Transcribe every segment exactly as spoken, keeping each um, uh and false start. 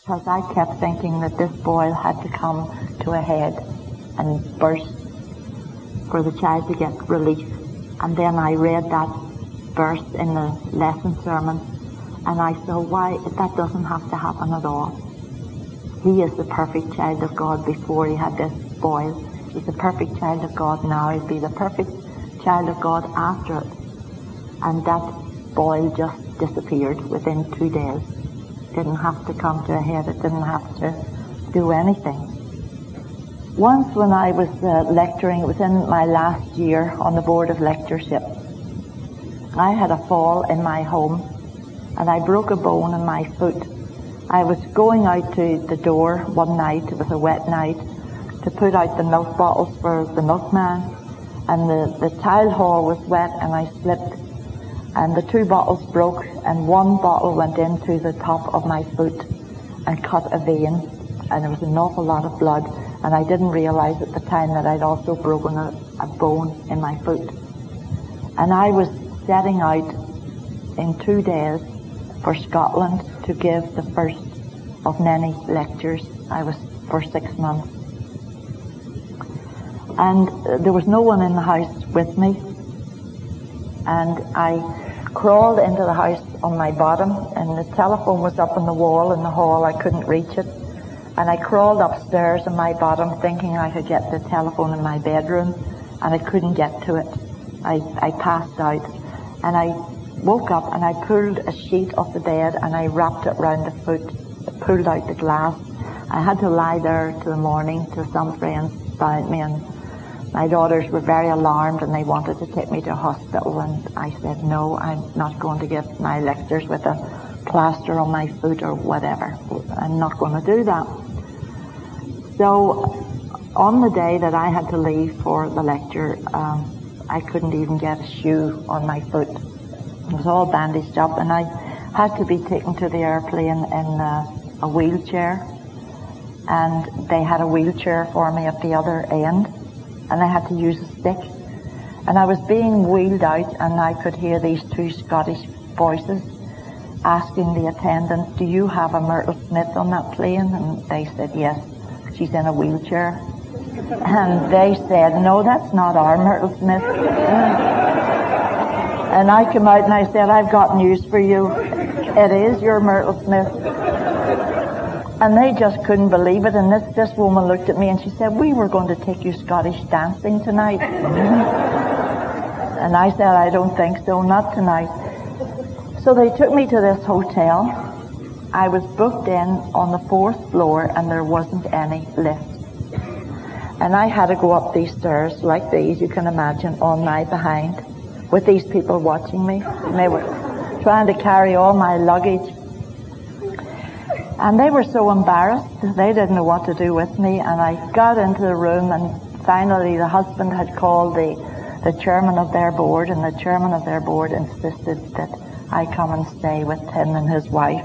because I kept thinking that this boil had to come to a head and burst for the child to get relief. And then I read that verse in the lesson sermon, and I thought, why, that doesn't have to happen at all. He is the perfect child of God before he had this boil. He's the perfect child of God now. He'll be the perfect child of God after it. And that boil just disappeared within two days. Didn't have to come to a head. It didn't have to do anything. Once when I was uh, lecturing, it was in my last year on the board of lectureship, I had a fall in my home and I broke a bone in my foot. I was going out to the door one night, it was a wet night, to put out the milk bottles for the milkman, and the, the tile hall was wet and I slipped and the two bottles broke and one bottle went into the top of my foot and cut a vein, and there was an awful lot of blood, and I didn't realize at the time that I'd also broken a, a bone in my foot. And I was setting out in two days for Scotland to give the first of many lectures. I was for six months. And uh, there was no one in the house with me. And I crawled into the house on my bottom, and the telephone was up on the wall in the hall. I couldn't reach it. And I crawled upstairs on my bottom thinking I could get the telephone in my bedroom, and I couldn't get to it. I, I passed out. And I woke up and I pulled a sheet off the bed and I wrapped it round the foot. I pulled out the glass. I had to lie there till the morning till some friends found me, and my daughters were very alarmed and they wanted to take me to a hospital, and I said, no, I'm not going to give my lectures with a plaster on my foot or whatever. I'm not going to do that. So on the day that I had to leave for the lecture, um, I couldn't even get a shoe on my foot. It was all bandaged up, and I had to be taken to the airplane in uh, a wheelchair, and they had a wheelchair for me at the other end, and I had to use a stick. And I was being wheeled out, and I could hear these two Scottish voices asking the attendant, do you have a Myrtle Smith on that plane? And they said, yes, she's in a wheelchair. And they said, no, that's not our Myrtle Smith. And I came out and I said, I've got news for you. It is your Myrtle Smith. And they just couldn't believe it. And this, this woman looked at me and she said, we were going to take you Scottish dancing tonight. And I said, I don't think so, not tonight. So they took me to this hotel. I was booked in on the fourth floor and there wasn't any lift. And I had to go up these stairs like these, you can imagine, on my behind, with these people watching me. And they were trying to carry all my luggage. And they were so embarrassed. They didn't know what to do with me. And I got into the room, and finally the husband had called the, the chairman of their board, and the chairman of their board insisted that I come and stay with him and his wife.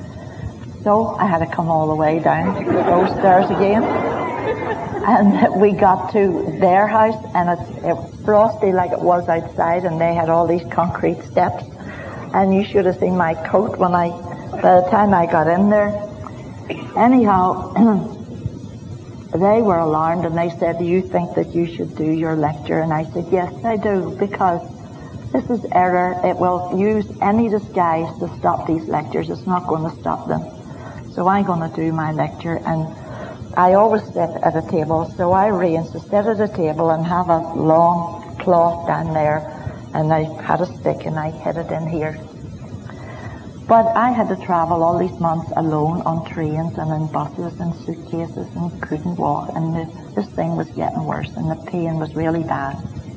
So I had to come all the way down those stairs again. And we got to their house, and it's, it was frosty like it was outside, and they had all these concrete steps. And you should have seen my coat when I, by the time I got in there. Anyhow, they were alarmed, and they said, do you think that you should do your lecture? And I said, yes, I do, because this is error. It will use any disguise to stop these lectures. It's not going to stop them. So I'm going to do my lecture, and I always sit at a table, so I arranged to sit at a table and have a long cloth down there, and I had a stick and I hid it in here. But I had to travel all these months alone on trains and in buses and suitcases and couldn't walk, and the, this thing was getting worse and the pain was really bad.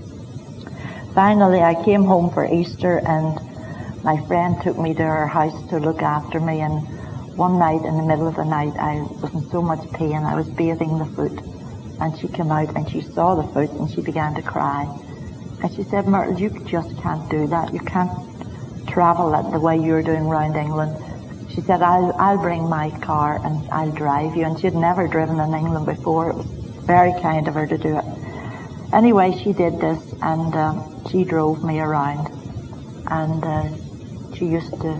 Finally, I came home for Easter, and my friend took me to her house to look after me, and one night, in the middle of the night, I was in so much pain, I was bathing the foot. And she came out and she saw the foot and she began to cry. And she said, Myrtle, you just can't do that. You can't travel that the way you're doing round England. She said, I'll, I'll bring my car and I'll drive you. And she had never driven in England before. It was very kind of her to do it. Anyway, she did this, and um, she drove me around. And uh, she used to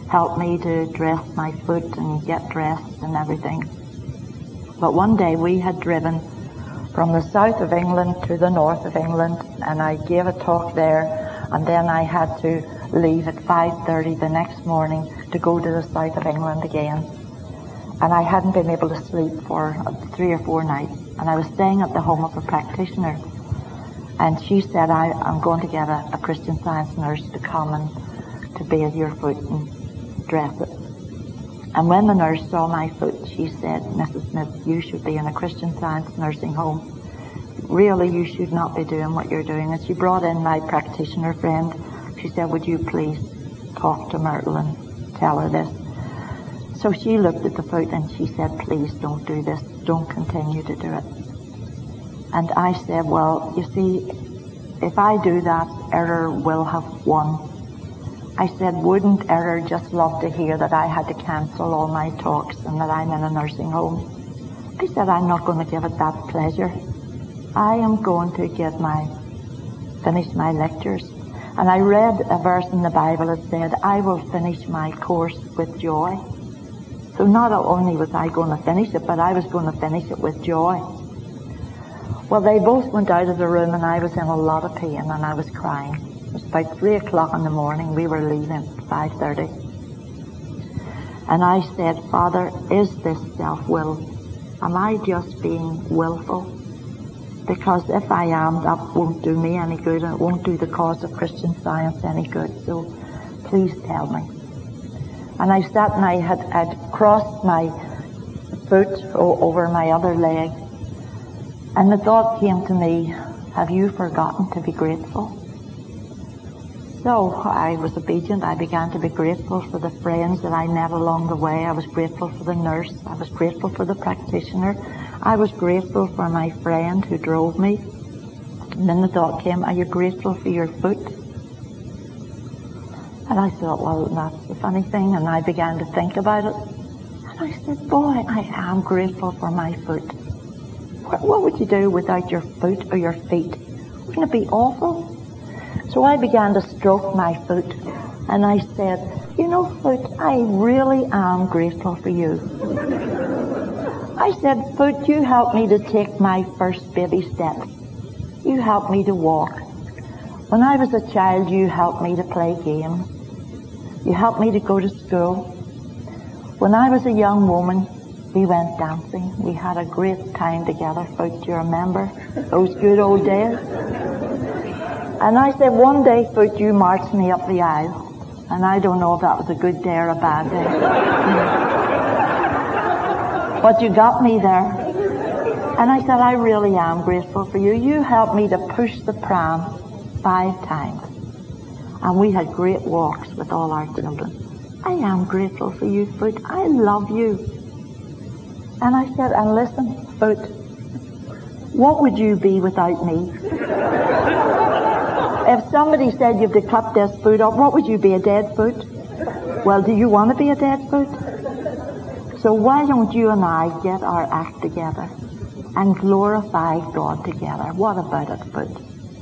help me to dress my foot and get dressed and everything. But one day we had driven from the south of England to the north of England, and I gave a talk there, and then I had to leave at five thirty the next morning to go to the south of England again. And I hadn't been able to sleep for three or four nights, and I was staying at the home of a practitioner. And she said, I, I'm going to get a, a Christian Science nurse to come and to bathe your foot and dress it. And when the nurse saw my foot, she said, Missus Smith, you should be in a Christian Science nursing home. Really, you should not be doing what you're doing. And she brought in my practitioner friend. She said, would you please talk to Myrtle and tell her this? So she looked at the foot and she said, please don't do this. Don't continue to do it. And I said, well, you see, if I do that, error will have won. I said, wouldn't error just love to hear that I had to cancel all my talks and that I'm in a nursing home? I said, I'm not going to give it that pleasure. I am going to get my, finish my lectures. And I read a verse in the Bible that said, I will finish my course with joy. So not only was I going to finish it, but I was going to finish it with joy. Well, they both went out of the room, and I was in a lot of pain, and I was crying. It was about three o'clock in the morning. We were leaving at five thirty. And I said, Father, is this self-will? Am I just being willful? Because if I am, that won't do me any good, and it won't do the cause of Christian Science any good. So please tell me. And I sat and I had I'd crossed my foot o- over my other leg. And the thought came to me, have you forgotten to be grateful? So I was obedient. I began to be grateful for the friends that I met along the way. I was grateful for the nurse. I was grateful for the practitioner. I was grateful for my friend who drove me. And then the thought came, are you grateful for your foot? And I thought, well, that's the funny thing. And I began to think about it. And I said, boy, I am grateful for my foot. What would you do without your foot or your feet? Wouldn't it be awful? So I began to stroke my foot, and I said, you know, foot, I really am grateful for you. I said, foot, you helped me to take my first baby steps. You helped me to walk. When I was a child, you helped me to play games. You helped me to go to school. When I was a young woman, we went dancing. We had a great time together, Foot. Do you remember those good old days? And I said, one day, Foot, you marched me up the aisle. And I don't know if that was a good day or a bad day. But you got me there. And I said, I really am grateful for you. You helped me to push the pram five times. And we had great walks with all our children. I am grateful for you, Foot. I love you. And I said, and listen, Foot, what would you be without me? If somebody said you've to cut this foot up, what would you be, a dead foot? Well, do you want to be a dead foot? So why don't you and I get our act together and glorify God together? What about it, Foot?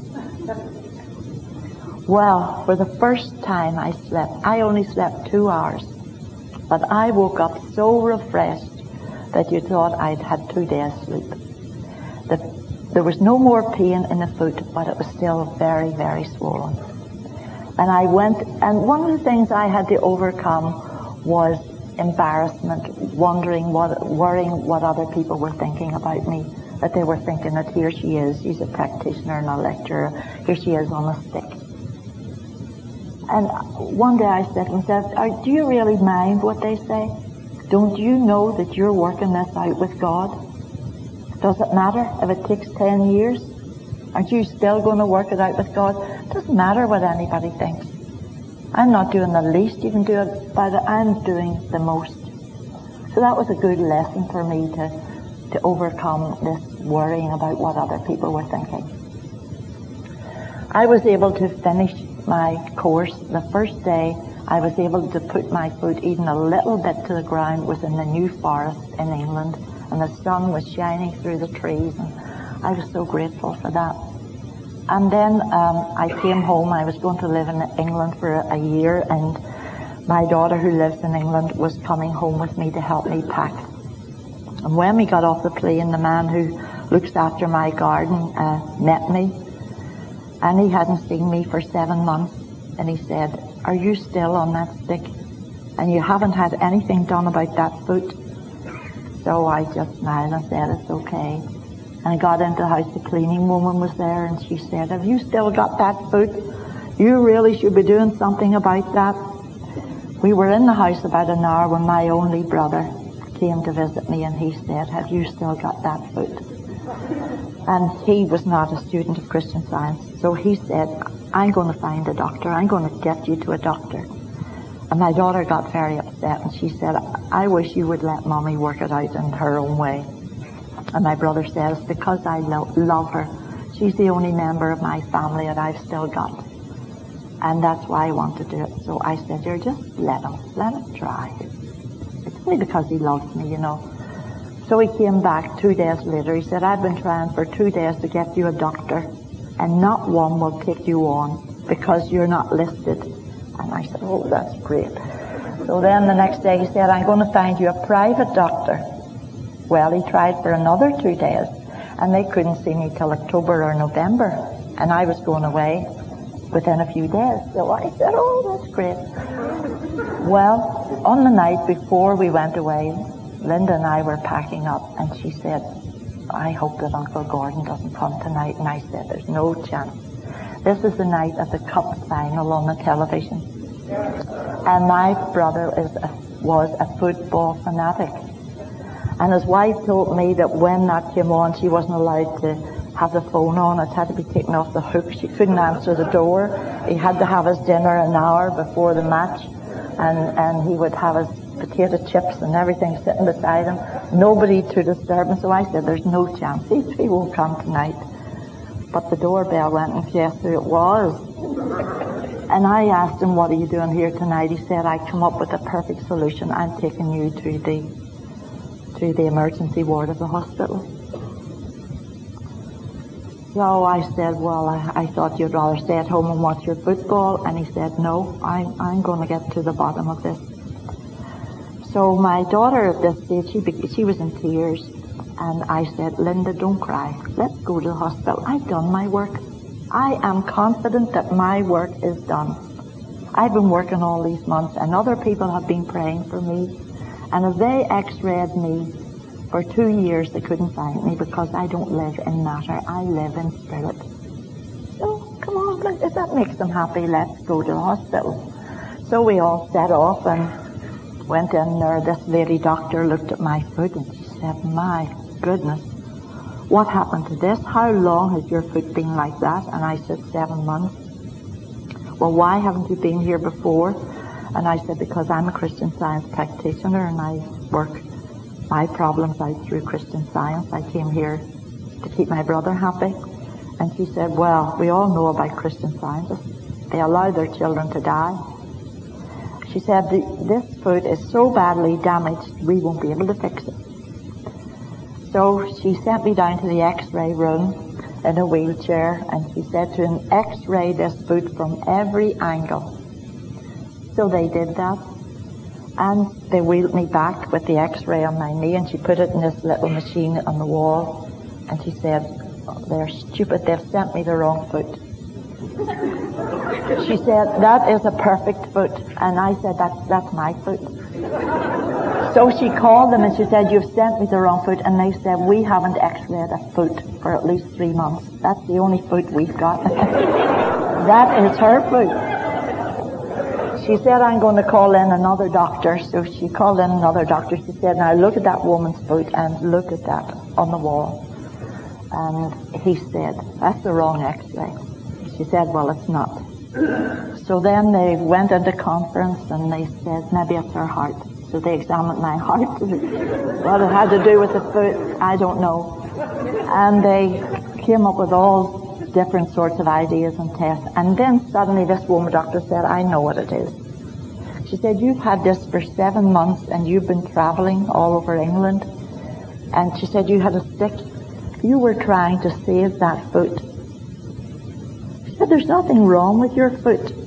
Well, for the first time I slept, I only slept two hours, but I woke up so refreshed that you thought I'd had two days sleep. The, there was no more pain in the foot, but it was still very, very swollen. And I went, and one of the things I had to overcome was embarrassment, wondering what, worrying what other people were thinking about me. That they were thinking that here she is, she's a practitioner and a lecturer, here she is on a stick. And one day I said to myself, do you really mind what they say? Don't you know that you're working this out with God? Does it matter if it takes ten years? Aren't you still going to work it out with God? It doesn't matter what anybody thinks. I'm not doing the least you can do about it. I'm doing the most. So that was a good lesson for me to, to overcome this worrying about what other people were thinking. I was able to finish my course. The first day I was able to put my foot even a little bit to the ground. It was in the New Forest in England, and the sun was shining through the trees, and I was so grateful for that. And then um, I came home. I was going to live in England for a year, and my daughter, who lives in England, was coming home with me to help me pack. And when we got off the plane, the man who looks after my garden uh, met me, and he hadn't seen me for seven months, and he said, "Are you still on that stick? And you haven't had anything done about that foot?" So I just smiled and said, "It's okay." And I got into the house, the cleaning woman was there, and she said, "Have you still got that foot? You really should be doing something about that." We were in the house about an hour when my only brother came to visit me, and he said, "Have you still got that foot?" And he was not a student of Christian Science, so he said, "I'm going to find a doctor. I'm going to get you to a doctor." And my daughter got very upset, and she said, "I wish you would let Mommy work it out in her own way." And my brother says, "Because I lo- love her. She's the only member of my family that I've still got. And that's why I want to do it." So I said, "You're just let him, let him try. It's only because he loves me, you know." So he came back two days later. He said, "I've been trying for two days to get you a doctor, and not one will take you on because you're not listed." And I said, "Oh, that's great." So then the next day he said, "I'm going to find you a private doctor." Well, he tried for another two days, and they couldn't see me till October or November, and I was going away within a few days. So I said, "Oh, that's great." Well, on the night before we went away, Linda and I were packing up, and she said, "I hope that Uncle Gordon doesn't come tonight." And I said, "There's no chance. This is the night of the cup final on the television." And my brother is a, was a football fanatic. And his wife told me that when that came on, she wasn't allowed to have the phone on. It had to be taken off the hook. She couldn't answer the door. He had to have his dinner an hour before the match, and, and he would have his potato chips and everything sitting beside him. Nobody to disturb him. So I said, "There's no chance. He, he won't come tonight." But the doorbell went, and guess who it was? And I asked him, "What are you doing here tonight?" He said, "I come up with a perfect solution. I'm taking you to the to the emergency ward of the hospital." So I said, "Well, I, I thought you'd rather stay at home and watch your football." And he said, "No, I'm, I'm going to get to the bottom of this." So my daughter at this stage, she, she was in tears. And I said, "Linda, don't cry. Let's go to the hospital. I've done my work. I am confident that my work is done. I've been working all these months, and other people have been praying for me. And if they x-rayed me for two years, they couldn't find me because I don't live in matter. I live in spirit. So, come on, if that makes them happy, let's go to the hospital." So we all set off and went in there. This lady doctor looked at my foot, and she said, "My goodness, what happened to this? How long has your foot been like that?" And I said, "Seven months. "Well, why haven't you been here before?" And I said, "Because I'm a Christian Science practitioner, and I work my problems out through Christian Science. I came here to keep my brother happy." And she said, "Well, we all know about Christian Scientists. They allow their children to die." She said, "This foot is so badly damaged, we won't be able to fix it." So she sent me down to the x-ray room in a wheelchair, and she said to him, "X-ray this foot from every angle." So they did that, and they wheeled me back with the x-ray on my knee, and she put it in this little machine on the wall, and she said, "Oh, they're stupid, they've sent me the wrong foot." She said, "That is a perfect foot." And I said, that's, that's my foot. So she called them and she said, "You've sent me the wrong foot." And they said, "We haven't x-rayed a foot for at least three months. That's the only foot we've got." That is her foot. She said, "I'm going to call in another doctor." So she called in another doctor. She said, "Now look at that woman's foot and look at that on the wall." And he said, "That's the wrong x-ray." She said, "Well, it's not." So then they went into conference and they said, "Maybe it's her heart." So they examined my heart. What it had to do with the foot, I don't know. And they came up with all different sorts of ideas and tests. And then suddenly this woman doctor said, "I know what it is." She said, "You've had this for seven months and you've been traveling all over England." And she said, "You had a stick. You were trying to save that foot." She said, "There's nothing wrong with your foot.